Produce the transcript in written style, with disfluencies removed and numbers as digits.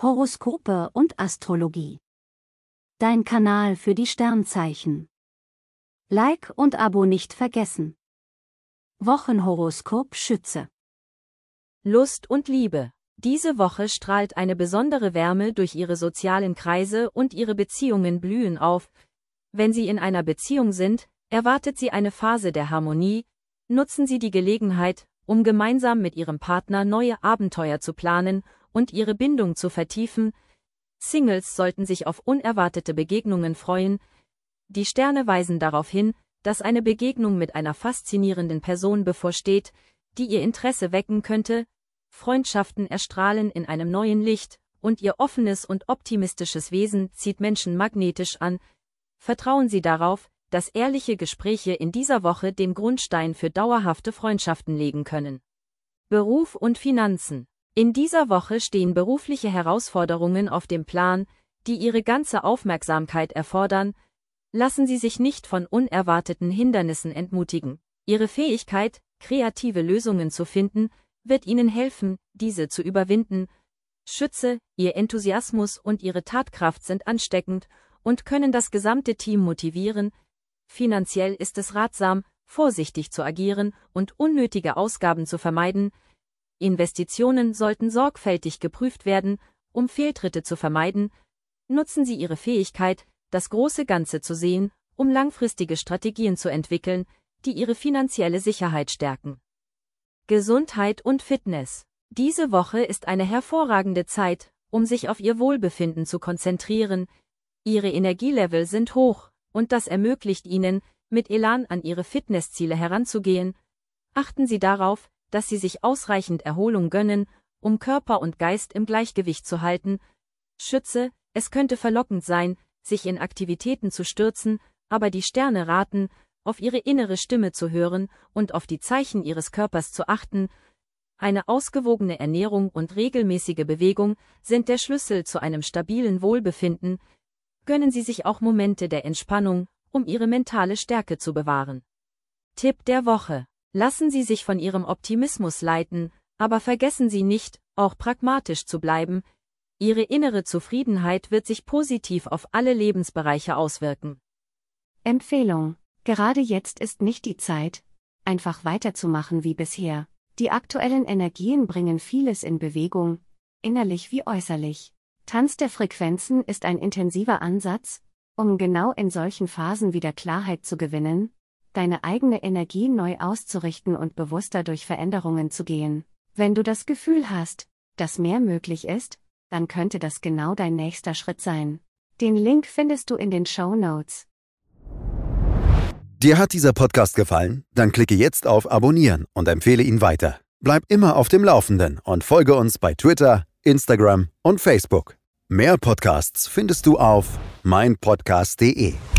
Horoskope und Astrologie. Dein Kanal für die Sternzeichen. Like und Abo nicht vergessen. Wochenhoroskop Schütze. Lust und Liebe. Diese Woche strahlt eine besondere Wärme durch ihre sozialen Kreise und ihre Beziehungen blühen auf. Wenn Sie in einer Beziehung sind, erwartet Sie eine Phase der Harmonie. Nutzen Sie die Gelegenheit, um gemeinsam mit Ihrem Partner neue Abenteuer zu planen und Ihre Bindung zu vertiefen. Singles sollten sich auf unerwartete Begegnungen freuen. Die Sterne weisen darauf hin, dass eine Begegnung mit einer faszinierenden Person bevorsteht, die Ihr Interesse wecken könnte. Freundschaften erstrahlen in einem neuen Licht, und Ihr offenes und optimistisches Wesen zieht Menschen magnetisch an. Vertrauen Sie darauf, dass ehrliche Gespräche in dieser Woche den Grundstein für dauerhafte Freundschaften legen können. Beruf und Finanzen. In dieser Woche stehen berufliche Herausforderungen auf dem Plan, die Ihre ganze Aufmerksamkeit erfordern. Lassen Sie sich nicht von unerwarteten Hindernissen entmutigen. Ihre Fähigkeit, kreative Lösungen zu finden, wird Ihnen helfen, diese zu überwinden. Schütze, Ihr Enthusiasmus und Ihre Tatkraft sind ansteckend und können das gesamte Team motivieren. Finanziell ist es ratsam, vorsichtig zu agieren und unnötige Ausgaben zu vermeiden. Investitionen sollten sorgfältig geprüft werden, um Fehltritte zu vermeiden. Nutzen Sie Ihre Fähigkeit, das große Ganze zu sehen, um langfristige Strategien zu entwickeln, die Ihre finanzielle Sicherheit stärken. Gesundheit und Fitness. Diese Woche ist eine hervorragende Zeit, um sich auf Ihr Wohlbefinden zu konzentrieren. Ihre Energielevel sind hoch, und das ermöglicht Ihnen, mit Elan an Ihre Fitnessziele heranzugehen. Achten Sie darauf, dass Sie sich ausreichend Erholung gönnen, um Körper und Geist im Gleichgewicht zu halten. Schütze, es könnte verlockend sein, sich in Aktivitäten zu stürzen, aber die Sterne raten, auf Ihre innere Stimme zu hören und auf die Zeichen Ihres Körpers zu achten. Eine ausgewogene Ernährung und regelmäßige Bewegung sind der Schlüssel zu einem stabilen Wohlbefinden. Gönnen Sie sich auch Momente der Entspannung, um Ihre mentale Stärke zu bewahren. Tipp der Woche. Lassen Sie sich von Ihrem Optimismus leiten, aber vergessen Sie nicht, auch pragmatisch zu bleiben. Ihre innere Zufriedenheit wird sich positiv auf alle Lebensbereiche auswirken. Empfehlung: Gerade jetzt ist nicht die Zeit, einfach weiterzumachen wie bisher. Die aktuellen Energien bringen vieles in Bewegung, innerlich wie äußerlich. Tanz der Frequenzen ist ein intensiver Ansatz, um genau in solchen Phasen wieder Klarheit zu gewinnen, deine eigene Energie neu auszurichten und bewusster durch Veränderungen zu gehen. Wenn du das Gefühl hast, dass mehr möglich ist, dann könnte das genau dein nächster Schritt sein. Den Link findest du in den Shownotes. Dir hat dieser Podcast gefallen? Dann klicke jetzt auf Abonnieren und empfehle ihn weiter. Bleib immer auf dem Laufenden und folge uns bei Twitter, Instagram und Facebook. Mehr Podcasts findest du auf meinpodcast.de.